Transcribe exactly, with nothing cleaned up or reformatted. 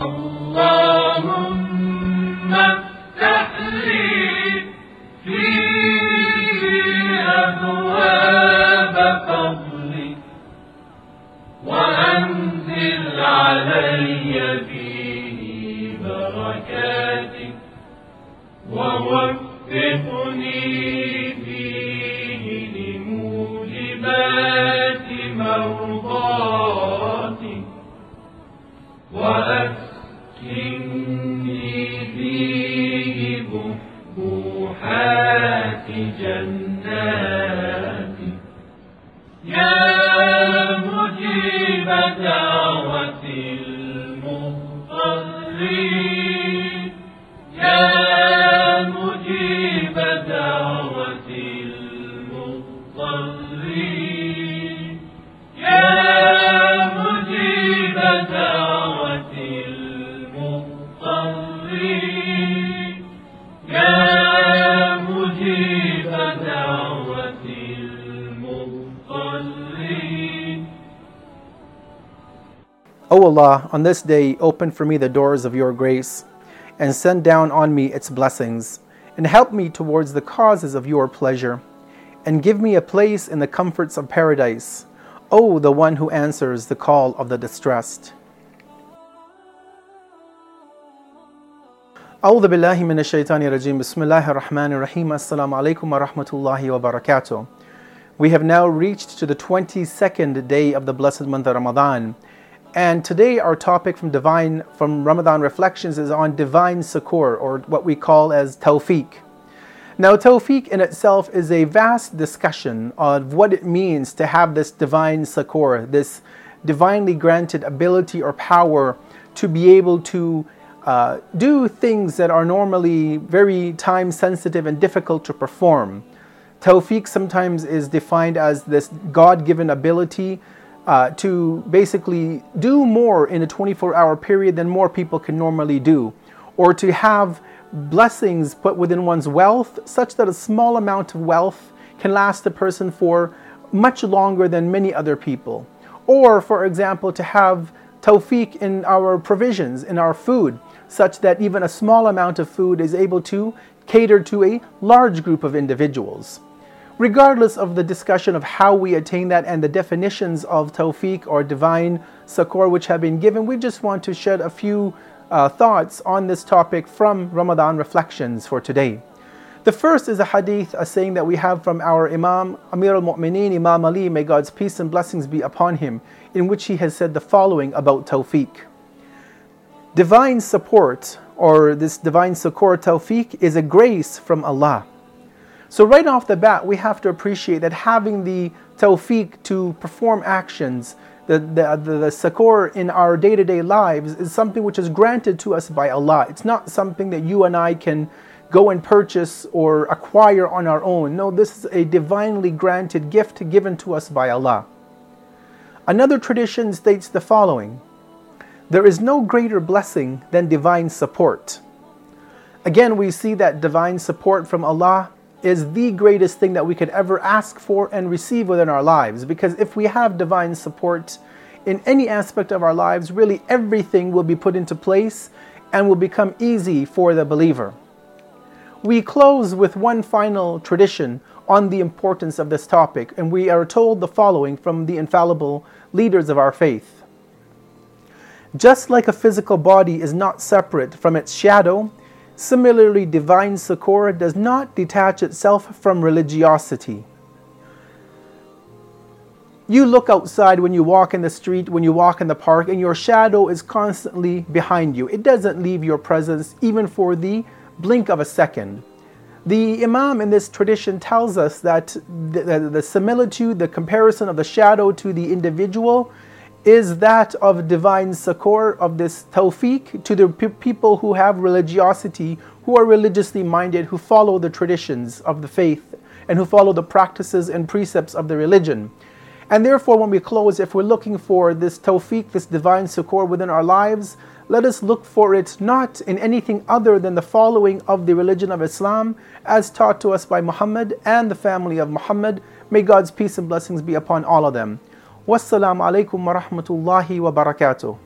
اللهم افتح لي فيه أبواب فضلك وأنزل علي فيه بركاتك ووفقني فيه لموجبات مرضاتك وأسكنني فيه بحبوحات جناتك يا مجيب دعوة المضطرين يا مجيب دعوة المضطرين يا مجيب دعوة المضطرين يا مجيب دعوة المضطرين. O Allah, on this day open for me the doors of your grace, and send down on me its blessings, and help me towards the causes of your pleasure, and give me a place in the comforts of paradise, O the one who answers the call of the distressed. أعوذ بالله من الشيطان الرجيم. بسم الله الرحمن الرحيم. Assalamu alaikum wa rahmatullahi wa barakatuh. We have now reached to the twenty-second day of the blessed month of Ramadan. And today our topic from divine from Ramadan Reflections is on divine succour, or what we call as tawfiq. Now tawfiq in itself is a vast discussion of what it means to have this divine succour, this divinely granted ability or power to be able to uh, do things that are normally very time sensitive and difficult to perform. Tawfiq sometimes is defined as this God-given ability Uh, to basically do more in a twenty-four hour period than more people can normally do, or to have blessings put within one's wealth such that a small amount of wealth can last a person for much longer than many other people. Or, for example, to have tawfiq in our provisions, in our food, such that even a small amount of food is able to cater to a large group of individuals. Regardless of the discussion of how we attain that and the definitions of tawfiq or divine succour which have been given, we just want to shed a few uh, thoughts on this topic from Ramadan Reflections for today. The first is a hadith, a saying that we have from our Imam, Amir al-Mu'mineen, Imam Ali, may God's peace and blessings be upon him, in which he has said the following about tawfiq. Divine support, or this divine succour, tawfiq, is a grace from Allah. So right off the bat, we have to appreciate that having the tawfiq to perform actions, the, the, the, the succour in our day-to-day lives is something which is granted to us by Allah. It's not something that you and I can go and purchase or acquire on our own. No, this is a divinely granted gift given to us by Allah. Another tradition states the following: there is no greater blessing than divine support. Again, we see that divine support from Allah is the greatest thing that we could ever ask for and receive within our lives, because if we have divine support in any aspect of our lives, really everything will be put into place and will become easy for the believer. We close with one final tradition on the importance of this topic, and we are told the following from the infallible leaders of our faith. Just like a physical body is not separate from its shadow, similarly, divine succour does not detach itself from religiosity. You look outside when you walk in the street, when you walk in the park, and your shadow is constantly behind you. It doesn't leave your presence even for the blink of a second. The Imam in this tradition tells us that the, the, the similitude, the comparison of the shadow to the individual is that of divine succour, of this tawfiq to the pe- people who have religiosity, who are religiously minded, who follow the traditions of the faith, and who follow the practices and precepts of the religion. And therefore, when we close, if we're looking for this tawfiq, this divine succour within our lives, let us look for it not in anything other than the following of the religion of Islam as taught to us by Muhammad and the family of Muhammad. May God's peace and blessings be upon all of them. Wassalamu alaikum wa rahmatullahi wa barakatuh.